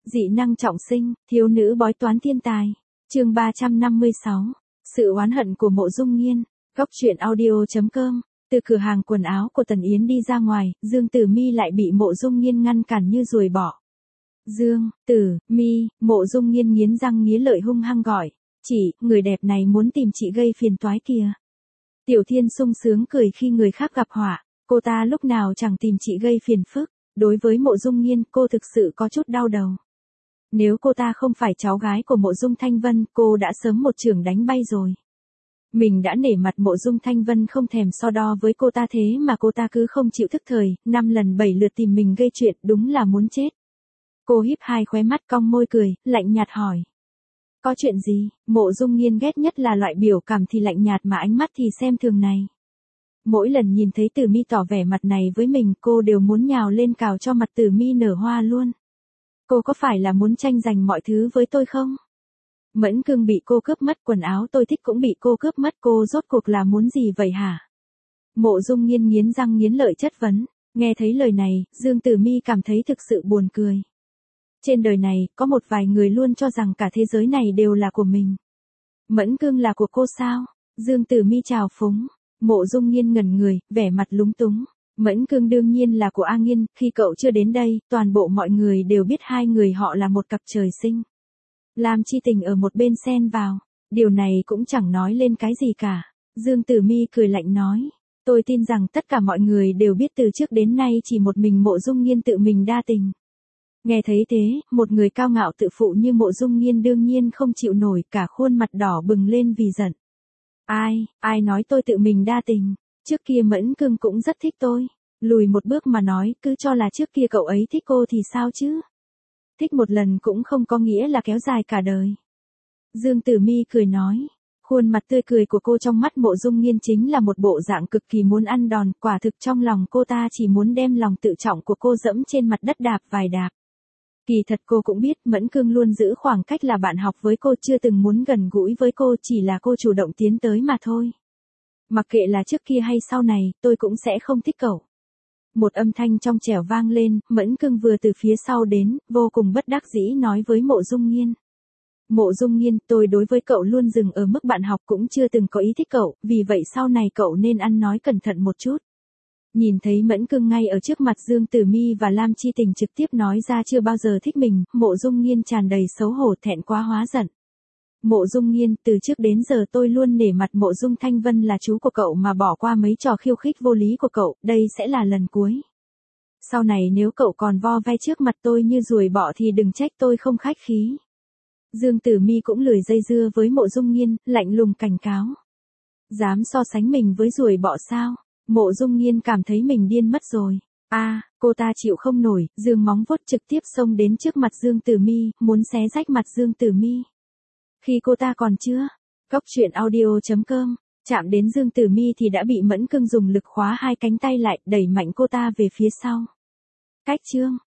Dị năng trọng sinh, thiếu nữ bói toán thiên tài. Chương 356. Sự oán hận của Mộ Dung Nghiên. Góc truyện audio.com. Từ cửa hàng quần áo của Tần Yến đi ra ngoài, Dương Tử Mi lại bị Mộ Dung Nghiên ngăn cản như ruồi bọ. Dương Tử Mi, Mộ Dung Nghiên nghiến răng nghiến lợi hung hăng gọi. Chị, người đẹp này muốn tìm chị gây phiền toái kìa. Tiểu Thiên sung sướng cười khi người khác gặp họa, cô ta lúc nào chẳng tìm chị gây phiền phức. Đối với Mộ Dung Nghiên, cô thực sự có chút đau đầu. Nếu cô ta không phải cháu gái của Mộ Dung Thanh Vân, cô đã sớm một chưởng đánh bay rồi. Mình đã nể mặt Mộ Dung Thanh Vân không thèm so đo với cô ta, thế mà cô ta cứ không chịu thức thời, 5 lần 7 lượt tìm mình gây chuyện, đúng là muốn chết. Cô híp hai khóe mắt cong môi cười, lạnh nhạt hỏi. Có chuyện gì? Mộ Dung Nghiên ghét nhất là loại biểu cảm thì lạnh nhạt mà ánh mắt thì xem thường này. Mỗi lần nhìn thấy Tử Mi tỏ vẻ mặt này với mình, cô đều muốn nhào lên cào cho mặt Tử Mi nở hoa luôn. Cô có phải là muốn tranh giành mọi thứ với tôi không? Mẫn Cương bị cô cướp mất, quần áo tôi thích cũng bị cô cướp mất, cô rốt cuộc là muốn gì vậy hả? Mộ Dung Nghiên nghiến răng nghiến lợi chất vấn. Nghe thấy lời này, Dương Tử Mi cảm thấy thực sự buồn cười. Trên đời này, có một vài người luôn cho rằng cả thế giới này đều là của mình. Mẫn Cương là của cô sao? Dương Tử Mi chào phúng. Mộ Dung Nghiên ngẩn người, vẻ mặt lúng túng. Mẫn Cương đương nhiên là của A Nghiên, khi cậu chưa đến đây, toàn bộ mọi người đều biết hai người họ là một cặp trời sinh. Lam Chi Tình ở một bên xen vào. Điều này cũng chẳng nói lên cái gì cả. Dương Tử Mi cười lạnh nói. Tôi tin rằng tất cả mọi người đều biết từ trước đến nay chỉ một mình Mộ Dung Nghiên tự mình đa tình. Nghe thấy thế, một người cao ngạo tự phụ như Mộ Dung Nghiên đương nhiên không chịu nổi, cả khuôn mặt đỏ bừng lên vì giận. Ai nói tôi tự mình đa tình? Trước kia Mẫn Cương cũng rất thích tôi. Lùi một bước mà nói, cứ cho là trước kia cậu ấy thích cô thì sao chứ? Thích một lần cũng không có nghĩa là kéo dài cả đời. Dương Tử Mi cười nói. Khuôn mặt tươi cười của cô trong mắt Mộ Dung Nghiên chính là một bộ dạng cực kỳ muốn ăn đòn, quả thực trong lòng cô ta chỉ muốn đem lòng tự trọng của cô dẫm trên mặt đất đạp vài đạp. Kỳ thật cô cũng biết Mẫn Cương luôn giữ khoảng cách là bạn học với cô, chưa từng muốn gần gũi với cô, chỉ là cô chủ động tiến tới mà thôi. Mặc kệ là trước kia hay sau này, tôi cũng sẽ không thích cậu. Một âm thanh trong trẻo vang lên, Mẫn Cương vừa từ phía sau đến, vô cùng bất đắc dĩ nói với Mộ Dung Nghiên. Mộ Dung Nghiên, tôi đối với cậu luôn dừng ở mức bạn học, cũng chưa từng có ý thích cậu, vì vậy sau này cậu nên ăn nói cẩn thận một chút. Nhìn thấy Mẫn Cương ngay ở trước mặt Dương Tử Mi và Lam Chi Tình trực tiếp nói ra chưa bao giờ thích mình, Mộ Dung Nghiên tràn đầy xấu hổ, thẹn quá hóa giận. Mộ Dung Nghiên, từ trước đến giờ tôi luôn nể mặt Mộ Dung Thanh Vân là chú của cậu mà bỏ qua mấy trò khiêu khích vô lý của cậu, đây sẽ là lần cuối. Sau này nếu cậu còn vo ve trước mặt tôi như ruồi bọ thì đừng trách tôi không khách khí. Dương Tử Mi cũng lười dây dưa với Mộ Dung Nghiên, lạnh lùng cảnh cáo. Dám so sánh mình với ruồi bọ sao? Mộ Dung Nghiên cảm thấy mình điên mất rồi. Cô ta chịu không nổi, giương móng vuốt trực tiếp xông đến trước mặt Dương Tử Mi, muốn xé rách mặt Dương Tử Mi. Khi cô ta còn chưa, góc truyện audio.com, chạm đến Dương Tử Mi thì đã bị Mẫn Cương dùng lực khóa hai cánh tay lại, đẩy mạnh cô ta về phía sau. Cách chương,